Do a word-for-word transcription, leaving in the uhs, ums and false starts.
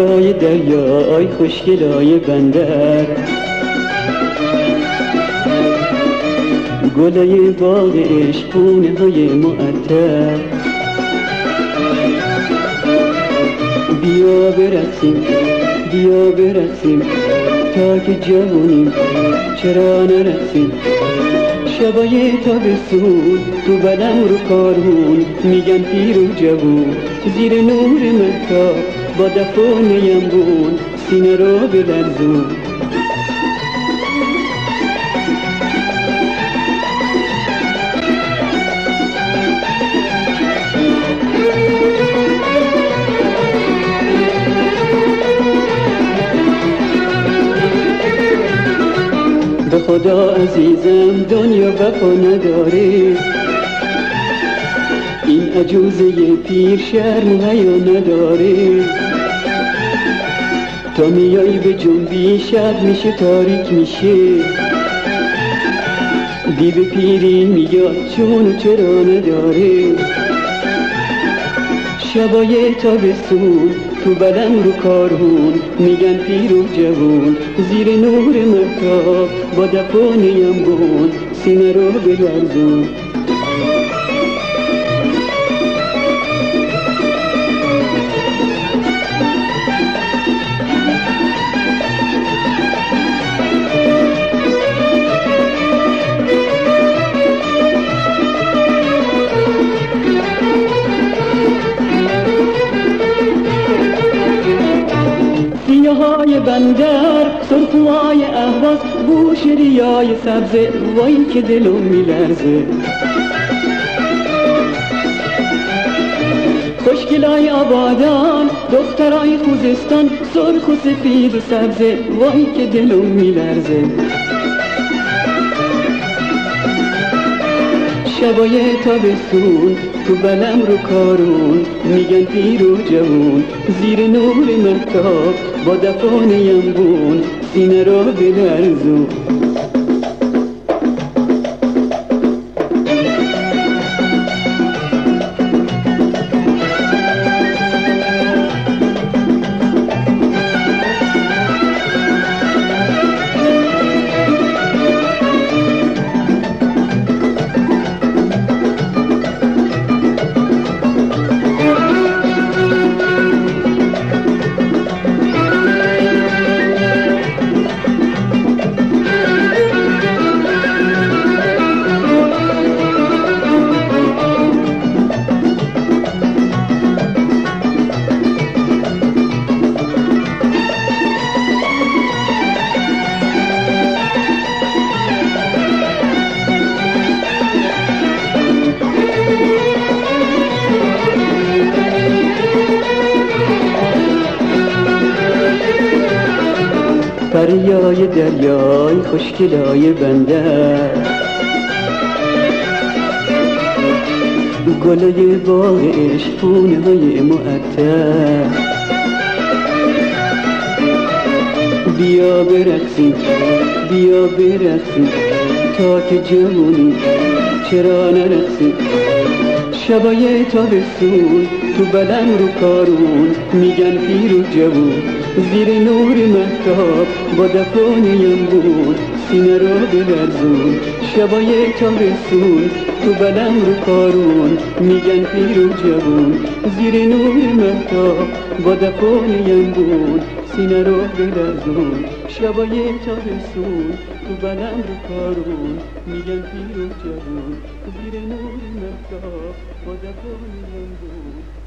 دریای دریای خوشگلای بندر، گلای باغ عشق خونه های معطر. بیا برقصیم بیا برقصیم تا که جوونیم، چرا نرقصیم؟ شبای تابستون تو بدم رو کارون، میگن پیر و جوون زیر نور مهتاب با دف و نیمبون سینه رو بلرزون. به خدا عزیزم دنیا وفا نداره، این عجوزه پیر شرم حیا نداره. تا میایی به جنبی شب میشه تاریک میشه، دیو پیری میاد چون چرا نداره. شبای تابستون تو بدن رو کارون، میگن پیر و جوون زیر نور مهتاب با دف و نیمبون سینه رو بلرزون. های بندر، سرخوهای اهواز، گوش ریای سبزه، وای که دلم میلرزه. خوشگلای آبادان، دخترای خوزستان، سرخ و سفید و سبزه، وای که دلم میلرزه. شبای تابستون تو بلم رو کارون، میگن پیر و جوون زیر نور مهتاب با دف و نیمبون سینه رو بلرزون. دریای دریای خوشگلای بندر، گلای باغ عشق خونه های معطر. بیا برقصیم بیا برقصیم تا که جوونیم، چرا نرقصیم؟ شبای تابستون تو بدن رو کارون، میگن پیر و جوون زیر نور مهتاب با دف و نیمبون سینه رو بلرزون. شبای تابستون تو بدن رو کارون، میگن پیر و جوون زیر نور مهتاب با دف و نیمبون سینه رو بلرزون. شبای تابستون تو بدن رو کارون، میگن پیر و جوون زیر نور مهتاب با دف و نیمبون